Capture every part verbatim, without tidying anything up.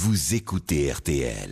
vous écoutez R T L.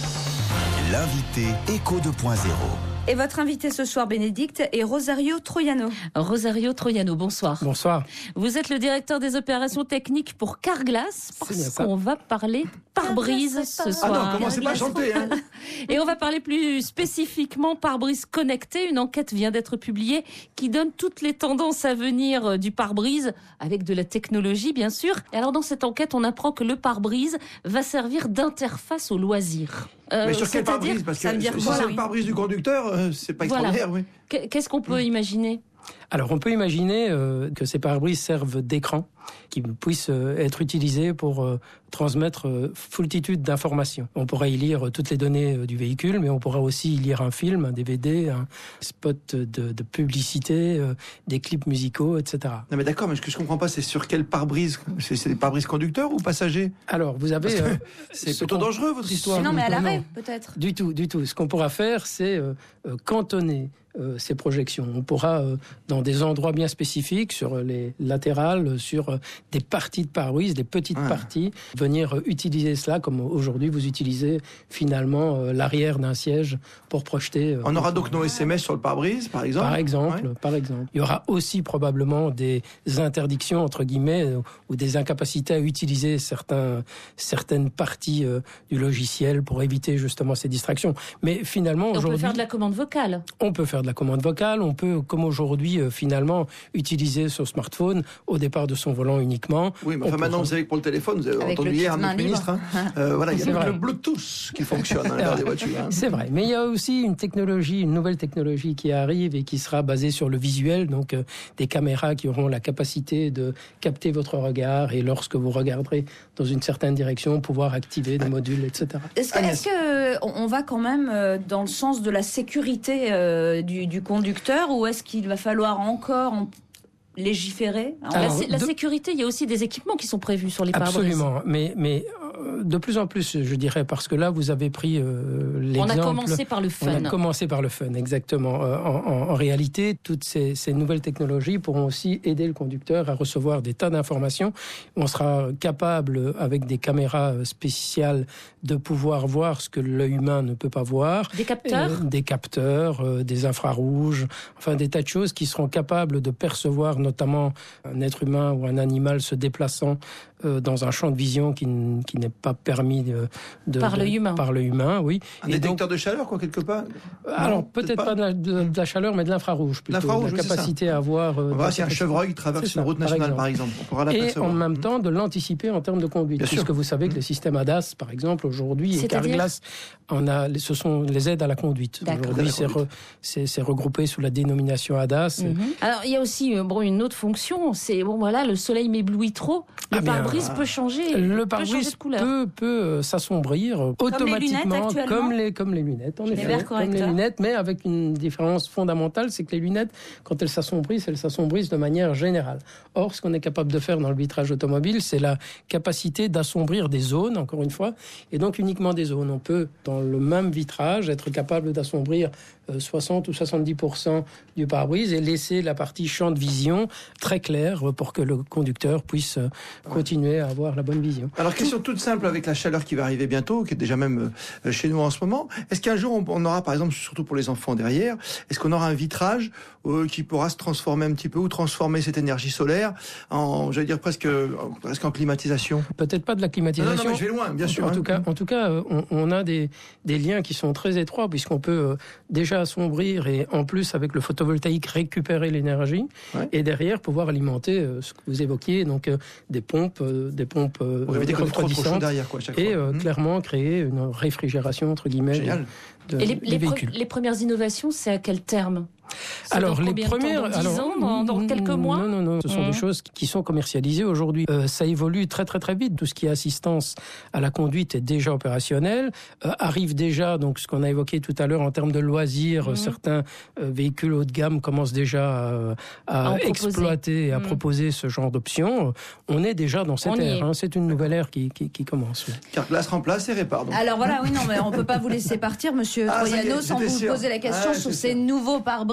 L'invité Éco deux point zéro. Et votre invité ce soir, Bénédicte, est Rosario Troiano. Rosario Troiano, bonsoir. Bonsoir. Vous êtes le directeur des opérations techniques pour Carglass, parce qu'on va parler pare-brise ce soir. Ah non, commencez pas à chanter. Hein. Et on va parler plus spécifiquement pare-brise connecté. Une enquête vient d'être publiée qui donne toutes les tendances à venir du pare-brise, avec de la technologie bien sûr. Et alors dans cette enquête, on apprend que le pare-brise va servir d'interface au loisir. Euh, Mais sur quel pare-brise? Parce que si voilà, c'est le pare-brise du conducteur, euh, c'est pas extraordinaire. Voilà. Oui. Qu'est-ce qu'on peut mmh. imaginer? Alors, on peut imaginer euh, que ces pare-brises servent d'écran, qui puissent euh, être utilisés pour euh, transmettre euh, foultitude d'informations. On pourra y lire euh, toutes les données euh, du véhicule, mais on pourra aussi y lire un film, un D V D, un spot de, de publicité, euh, des clips musicaux, et cetera. Non mais d'accord, mais ce que je comprends pas, c'est sur quel pare-brise? C'est, c'est des pare-brises conducteurs ou passagers? Alors, vous avez... Euh, c'est plutôt dangereux, votre histoire. Non, mais à l'arrêt, peut-être. Du tout, du tout. Ce qu'on pourra faire, c'est euh, euh, cantonner Euh, ces projections. On pourra, euh, dans des endroits bien spécifiques, sur les latérales, sur euh, des parties de pare-brise, des petites ah. parties, venir euh, utiliser cela comme aujourd'hui vous utilisez finalement euh, l'arrière d'un siège pour projeter. Euh, On aura donc nos S M S sur le pare-brise, par exemple. Par exemple, ouais. par exemple. Il y aura aussi probablement des interdictions entre guillemets euh, ou des incapacités à utiliser certains, certaines parties euh, du logiciel pour éviter justement ces distractions. Mais finalement, Et aujourd'hui, on peut faire de la commande vocale. On peut faire de la commande vocale, on peut, comme aujourd'hui, euh, finalement, utiliser son smartphone au départ de son volant uniquement. Oui, mais enfin, maintenant, vous savez que pour le téléphone, vous avez avec entendu hier notre ministre, hein, euh, voilà, il y a le, le Bluetooth qui fonctionne à l'intérieur des voitures. Hein. C'est vrai, mais il y a aussi une technologie, une nouvelle technologie qui arrive et qui sera basée sur le visuel, donc euh, des caméras qui auront la capacité de capter votre regard et lorsque vous regarderez dans une certaine direction, pouvoir activer des ah. modules, et cetera. Est-ce, que, est-ce que on va quand même dans le sens de la sécurité euh, du Du, du conducteur, ou est-ce qu'il va falloir encore en légiférer? Alors, la, la de... sécurité, il y a aussi des équipements qui sont prévus sur les pare-brises. Absolument, mais, mais de plus en plus, je dirais, parce que là, vous avez pris euh, l'exemple... On a commencé par le fun. On a commencé par le fun, exactement. Euh, en, en, en réalité, toutes ces, ces nouvelles technologies pourront aussi aider le conducteur à recevoir des tas d'informations. On sera capable, avec des caméras spéciales, de pouvoir voir ce que l'œil humain ne peut pas voir. Des capteurs euh, Des capteurs, euh, des infrarouges, enfin des tas de choses qui seront capables de percevoir notamment un être humain ou un animal se déplaçant euh, dans un champ de vision qui, n- qui n'est pas permis de, de, par l'œil humain. Par l'œil humain, oui. Un et détecteur donc, de chaleur, quoi, quelque part. Alors non, peut-être, peut-être pas, pas de, la, de, de la chaleur, mais de l'infrarouge plutôt. L'infrarouge, la capacité à voir. Euh, on va si un chevreuil qui traverse ça, une route nationale, par exemple. On pourra et en même temps de l'anticiper en termes de conduite, Bien puisque sûr. vous savez que le système A D A S, par exemple, aujourd'hui, et Carglass, on a, ce sont les aides à la conduite. D'accord. Aujourd'hui, c'est, re, c'est, c'est regroupé sous la dénomination A D A S. Mm-hmm. Alors il y a aussi bon, une autre fonction, c'est bon voilà, le soleil m'éblouit trop, le ah pare-brise bien, peut changer. Le pare-brise peut, peut, peut s'assombrir comme automatiquement, les comme les comme les lunettes, en les effet, comme les lunettes, mais avec une différence fondamentale, c'est que les lunettes, quand elles s'assombrissent, elles s'assombrissent de manière générale. Or, ce qu'on est capable de faire dans le vitrage automobile, c'est la capacité d'assombrir des zones, encore une fois, et donc uniquement des zones. On peut, dans le même vitrage, être capable d'assombrir soixante ou soixante-dix pour cent du pare-brise et laisser la partie champ de vision très claire pour que le conducteur puisse continuer à avoir la bonne vision. Alors, question toute simple avec la chaleur qui va arriver bientôt, qui est déjà même chez nous en ce moment. Est-ce qu'un jour on aura, par exemple, surtout pour les enfants derrière, est-ce qu'on aura un vitrage euh, qui pourra se transformer un petit peu ou transformer cette énergie solaire en, j'allais dire presque, presque en climatisation? Peut-être pas de la climatisation. Non, non, mais je vais loin, bien en, sûr. En hein. tout cas, en tout cas, on, on a des des liens qui sont très étroits puisqu'on peut euh, déjà assombrir et en plus avec le photovoltaïque récupérer l'énergie ouais. et derrière pouvoir alimenter euh, ce que vous évoquiez, donc euh, des pompes, euh, des pompes euh, refroidissantes derrière quoi, chaque et fois. Euh, mmh. clairement créer une réfrégeration entre guillemets. Génial. De, et les, des les, véhicules. Pre- les premières innovations, c'est à quel terme? C'est alors les premières, dans dix ans, dans, dans quelques mois. Non, non, non. Ce sont mmh. des choses qui sont commercialisées aujourd'hui. Euh, ça évolue très, très, très vite. Tout ce qui est assistance à la conduite est déjà opérationnel. Euh, arrive déjà donc ce qu'on a évoqué tout à l'heure en termes de loisirs. Mmh. Certains euh, véhicules haut de gamme commencent déjà à, à exploiter et à mmh. proposer ce genre d'options. On est déjà dans cette on ère. Hein. C'est une nouvelle ère qui, qui, qui commence. Oui. Carglass remplace et répare. Donc. Alors voilà, oui, non, mais on peut pas vous laisser partir, Monsieur ah, Troiano, sans vous sûr. poser la question ah, sur ces sûr. nouveaux pare-brises.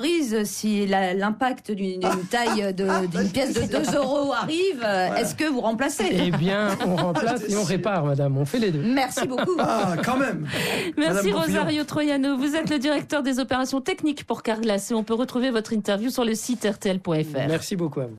pare-brise, si la- l'impact d'une d'une taille de- d'une pièce de deux euros arrive, euh, est-ce que vous remplacez? Eh bien, on remplace et on répare, madame. On fait les deux. Merci beaucoup. Ah, quand même. Merci Madame Bonfillon. Rosario Troiano. Vous êtes le directeur des opérations techniques pour Carglass et on peut retrouver votre interview sur le site r t l point f r. Merci beaucoup à vous.